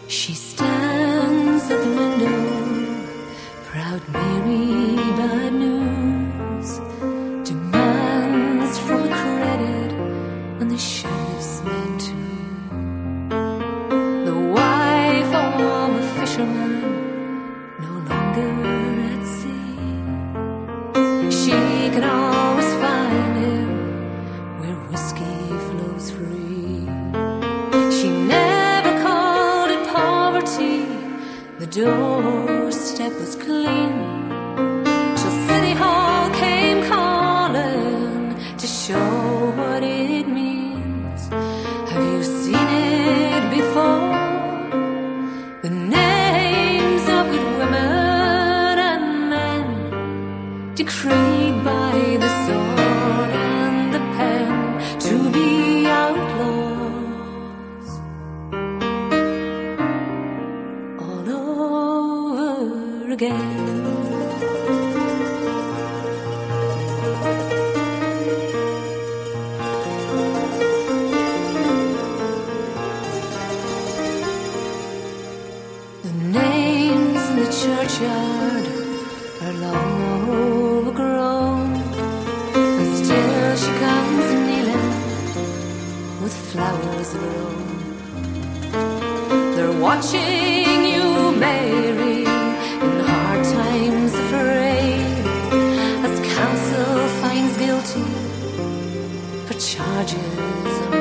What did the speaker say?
She stands at the window, proud Mary bad news, demands from the credit and the sheriff's men too. The wife of a fisherman, no longer at sea, she can always find him where whiskey flows free. She never called it poverty, the doorstep was clean, till City Hall came calling to show what it means. Have you seen it before? The names of good women and men, decreed by the sword and the pen to be outlaws all over again. The names in the churchyard are long overgrown, and still she comes kneeling with flowers of her own. They're watching you, Mary, in hard times afraid, as counsel finds guilty for charges